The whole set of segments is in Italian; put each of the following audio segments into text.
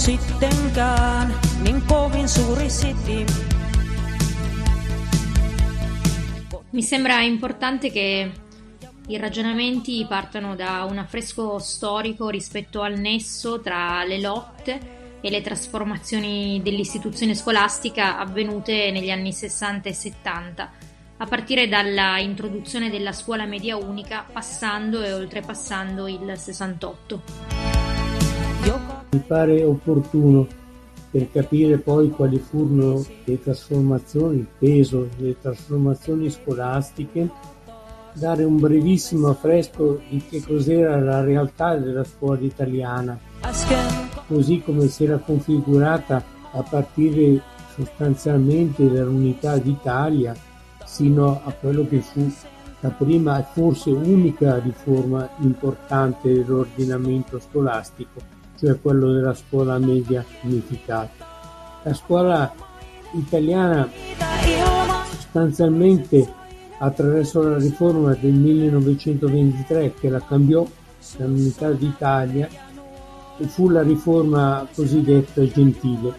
sittenkään niin kovin suuri city. Mi sembra importante che i ragionamenti partano da un affresco storico rispetto al nesso tra le lotte e le trasformazioni dell'istituzione scolastica avvenute negli anni 60 e 70, a partire dalla introduzione della scuola media unica, passando e oltrepassando il 68. Mi pare opportuno, per capire poi quali furono le trasformazioni, il peso delle trasformazioni scolastiche, dare un brevissimo affresco di che cos'era la realtà della scuola italiana, così come si era configurata a partire sostanzialmente dall'unità d'Italia sino a quello che fu la prima e forse unica riforma importante dell'ordinamento scolastico, cioè quello della scuola media unificata. La scuola italiana sostanzialmente attraverso la riforma del 1923 che la cambiò dall'unità d'Italia fu la riforma cosiddetta gentile.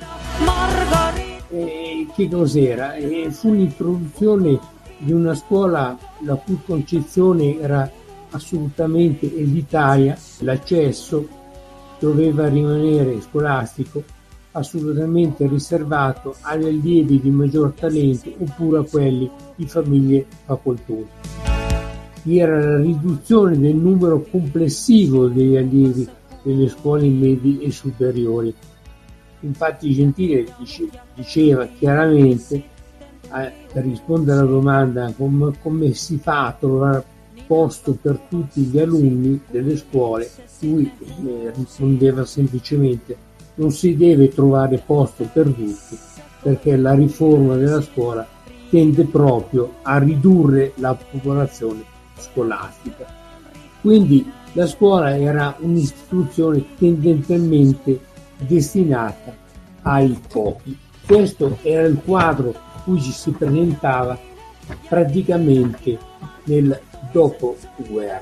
Che cos'era? Fu l'introduzione di una scuola la cui concezione era assolutamente elitaria, l'accesso doveva rimanere scolastico assolutamente riservato agli allievi di maggior talento oppure a quelli di famiglie facoltose. Vi era la riduzione del numero complessivo degli allievi delle scuole medie e superiori. Infatti Gentile diceva chiaramente, per rispondere alla domanda come si fa a trovare posto per tutti gli alunni delle scuole, lui rispondeva semplicemente: non si deve trovare posto per tutti, perché la riforma della scuola tende proprio a ridurre la popolazione scolastica. Quindi la scuola era un'istituzione tendenzialmente destinata ai pochi. Questo era il quadro cui ci si presentava praticamente nel dopoguerra.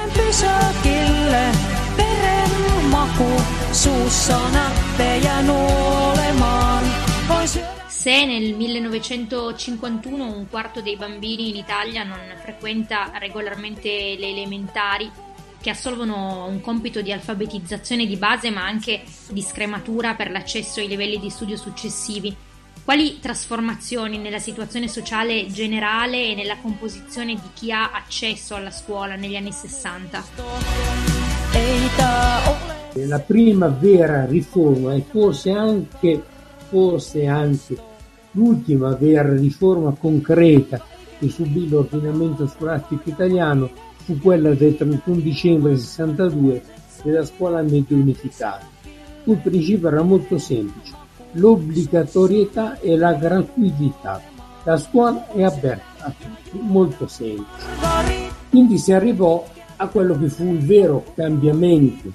Se nel 1951 un quarto dei bambini in Italia non frequenta regolarmente le elementari, che assolvono un compito di alfabetizzazione di base ma anche di scrematura per l'accesso ai livelli di studio successivi, quali trasformazioni nella situazione sociale generale e nella composizione di chi ha accesso alla scuola negli anni 60? La prima vera riforma e forse anche l'ultima vera riforma concreta che subì l'ordinamento scolastico italiano fu quella del 31 dicembre 62 della scuola media unificata. Il principio era molto semplice: l'obbligatorietà e la gratuità. La scuola è aperta a tutti, molto semplice. Quindi si arrivò a quello che fu il vero cambiamento,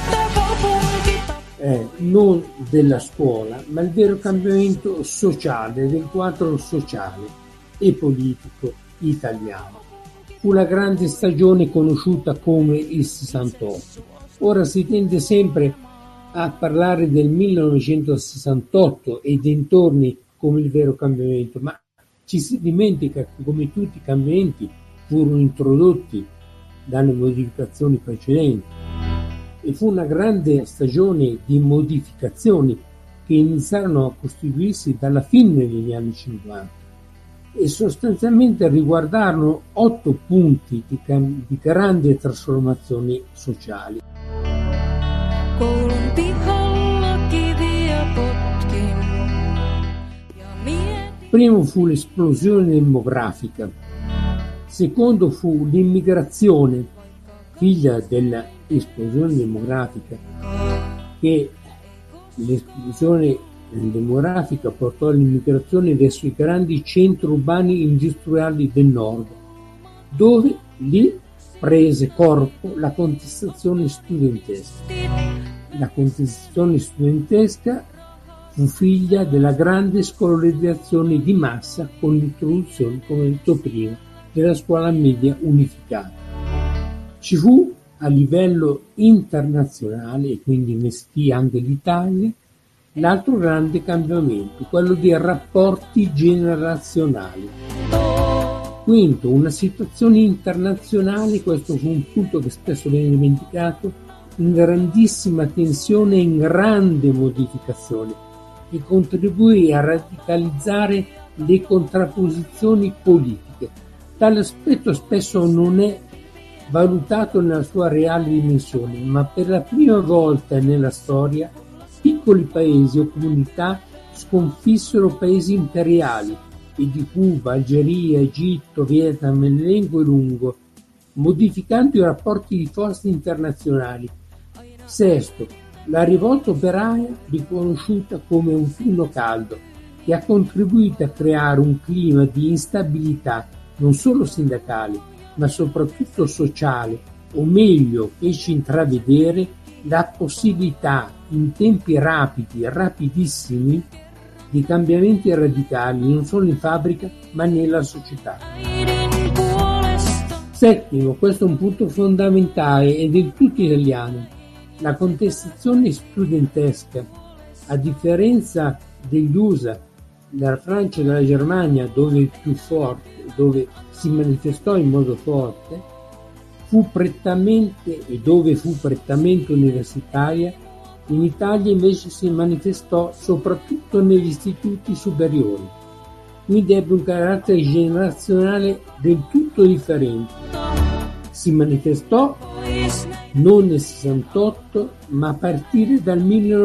non della scuola, ma il vero cambiamento sociale, del quadro sociale e politico italiano. Fu la grande stagione conosciuta come il 68. Ora si tende sempre a parlare del 1968 e dintorni come il vero cambiamento, ma ci si dimentica che come tutti i cambiamenti furono introdotti dalle modificazioni precedenti e fu una grande stagione di modificazioni che iniziarono a costituirsi dalla fine degli anni 50 e sostanzialmente riguardarono 8 punti di grandi trasformazioni sociali. Primo fu l'esplosione demografica, secondo fu l'immigrazione, figlia dell'esplosione demografica, che l'esplosione demografica portò all'immigrazione verso i grandi centri urbani industriali del nord, dove lì prese corpo la contestazione studentesca. La contestazione studentesca fu figlia della grande scolarizzazione di massa con l'introduzione, come detto prima, della scuola media unificata. Ci fu a livello internazionale, e quindi investì anche l'Italia, l'altro grande cambiamento, quello dei rapporti generazionali. Quinto, una situazione internazionale, questo fu un punto che spesso viene dimenticato, in grandissima tensione e in grande modificazione, che contribuì a radicalizzare le contrapposizioni politiche. Tale aspetto spesso non è valutato nella sua reale dimensione, ma per la prima volta nella storia piccoli paesi o comunità sconfissero paesi imperiali, e di Cuba, Algeria, Egitto, Vietnam, l'elenco è lungo, modificando i rapporti di forza internazionali. Sesto, la rivolta operaia, riconosciuta come un turno caldo, che ha contribuito a creare un clima di instabilità non solo sindacale, ma soprattutto sociale, o meglio, fece intravedere la possibilità in tempi rapidi, rapidissimi, di cambiamenti radicali non solo in fabbrica, ma nella società. Settimo, questo è un punto fondamentale e del tutto italiano, la contestazione studentesca, a differenza degli USA, della Francia e della Germania, dove si manifestò in modo forte, dove fu prettamente universitaria. In Italia invece si manifestò soprattutto negli istituti superiori, quindi ebbe un carattere generazionale del tutto differente. Si manifestò non nel 68, ma a partire dal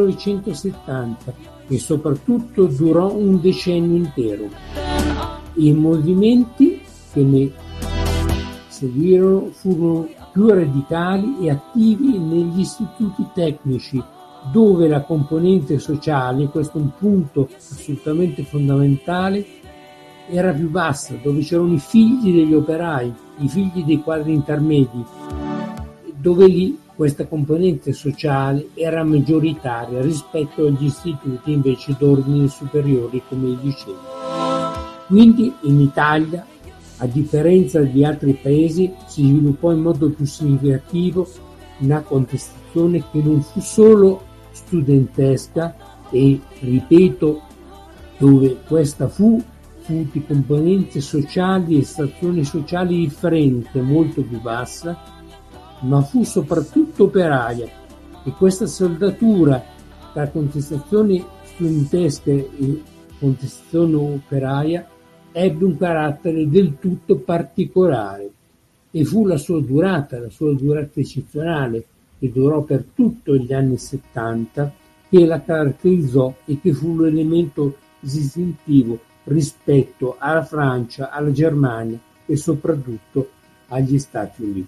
1970 e soprattutto durò un decennio intero. I movimenti che ne seguirono furono più radicali e attivi negli istituti tecnici, dove la componente sociale, questo è un punto assolutamente fondamentale, era più bassa, dove c'erano i figli degli operai, i figli dei quadri intermedi, dove lì questa componente sociale era maggioritaria rispetto agli istituti invece d'ordine superiori come i licei. Quindi in Italia, a differenza di altri paesi, si sviluppò in modo più significativo una contestazione che non fu solo studentesca e, ripeto, dove questa fu di componenti sociali e stazioni sociali differente, molto più bassa, ma fu soprattutto operaia, e questa saldatura tra contestazione studentesca e contestazione operaia ebbe un carattere del tutto particolare e fu la sua durata eccezionale, che durò per tutto gli anni 70, che la caratterizzò e che fu l'elemento distintivo rispetto alla Francia, alla Germania e soprattutto agli Stati Uniti.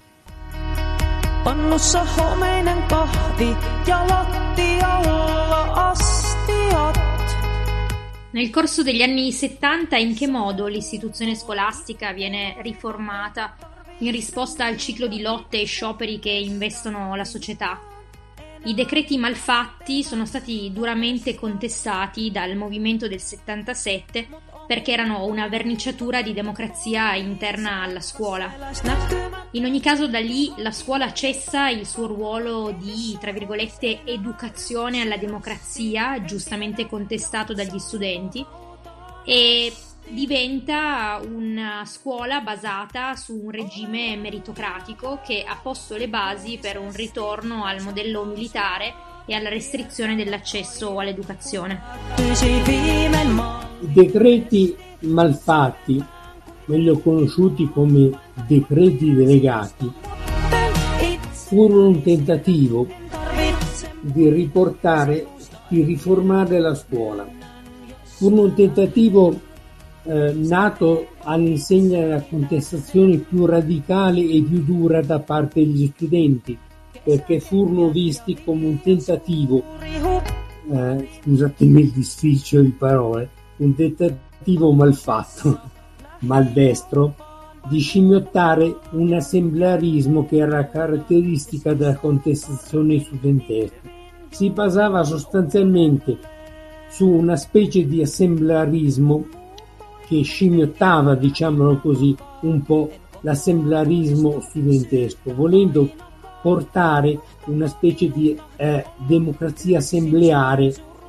Pannussa homeinen kahvi ja lattialla astiat. Nel corso degli anni 70, in che modo l'istituzione scolastica viene riformata in risposta al ciclo di lotte e scioperi che investono la società? I decreti Malfatti sono stati duramente contestati dal movimento del 77 perché erano una verniciatura di democrazia interna alla scuola. In ogni caso, da lì la scuola cessa il suo ruolo di, tra virgolette, educazione alla democrazia, giustamente contestato dagli studenti, e diventa una scuola basata su un regime meritocratico che ha posto le basi per un ritorno al modello militare e alla restrizione dell'accesso all'educazione. I decreti Malfatti, meglio conosciuti come decreti delegati, furono un tentativo di riformare la scuola. Furono un tentativo nato all'insegna della contestazione più radicale e più dura da parte degli studenti, perché furono visti come un tentativo, scusatemi il disficio di parole, un tentativo malfatto, maldestro, di scimmiottare un assemblearismo che era caratteristica della contestazione studentesca. Si basava sostanzialmente su una specie di assemblearismo che scimmiottava, diciamolo così, un po' l'assemblearismo studentesco, volendo portare una specie di democrazia assembleare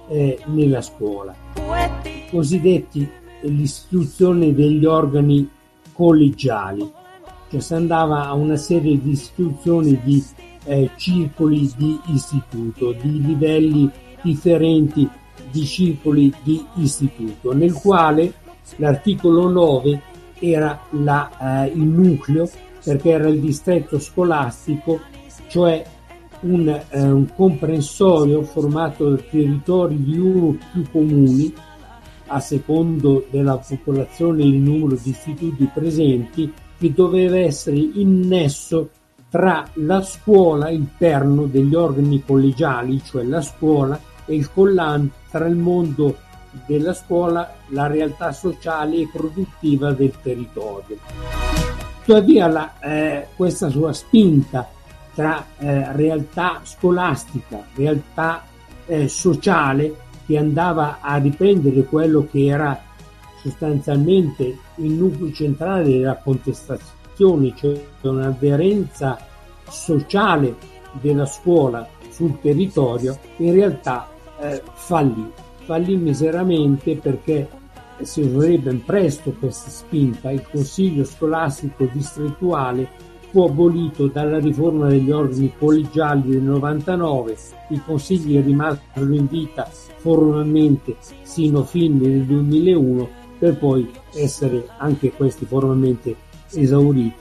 nella scuola. Cosiddetti l'istituzione degli organi collegiali, cioè si andava a una serie di istituzioni di circoli di istituto, di livelli differenti di circoli di istituto, nel quale l'articolo 9 era il nucleo, perché era il distretto scolastico, cioè un comprensorio formato da territori di uno o più comuni, a secondo della popolazione e il numero di istituti presenti, che doveva essere il nesso tra la scuola, il perno degli organi collegiali, cioè la scuola, e il collante tra il mondo della scuola, la realtà sociale e produttiva del territorio. Tuttavia questa sua spinta tra realtà scolastica, realtà sociale, che andava a riprendere quello che era sostanzialmente il nucleo centrale della contestazione, cioè un'aderenza sociale della scuola sul territorio, in realtà fallì miseramente, perché si vorrebbe presto questa spinta. Il Consiglio scolastico distrettuale fu abolito dalla riforma degli ordini collegiali del 99, i consigli rimasero in vita formalmente sino a fine del 2001, per poi essere anche questi formalmente esauriti.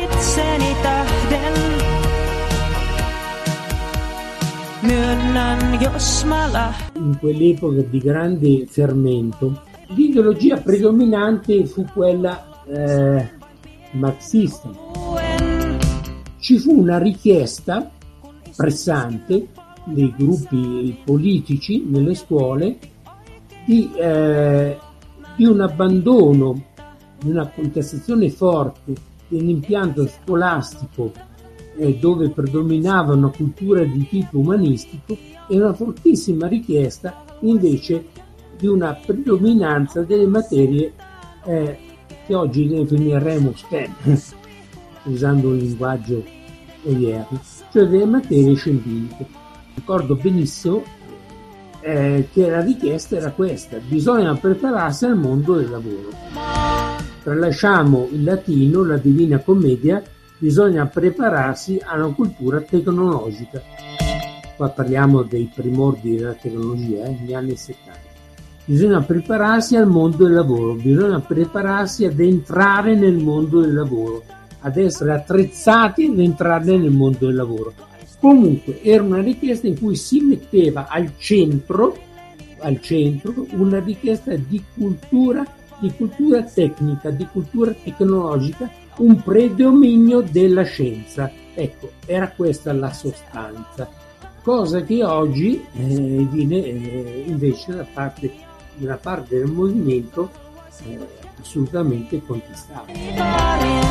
In quell'epoca di grande fermento, l'ideologia predominante fu quella marxista. Ci fu una richiesta pressante dei gruppi politici nelle scuole di un abbandono, di una contestazione forte dell'impianto scolastico, dove predominava una cultura di tipo umanistico, e una fortissima richiesta invece di una predominanza delle materie che oggi definiremo STEM, usando un linguaggio odierno, cioè delle materie scientifiche. Ricordo benissimo che la richiesta era questa: bisogna prepararsi al mondo del lavoro. Tralasciamo il latino, la Divina Commedia, bisogna prepararsi a una cultura tecnologica. Qua parliamo dei primordi della tecnologia, negli anni 70. Bisogna prepararsi al mondo del lavoro, bisogna prepararsi ad entrare nel mondo del lavoro, ad essere attrezzati ad entrare nel mondo del lavoro. Comunque era una richiesta in cui si metteva al centro una richiesta di cultura tecnica, di cultura tecnologica, un predominio della scienza. Ecco, era questa la sostanza, cosa che oggi viene invece da una parte del movimento assolutamente contestata.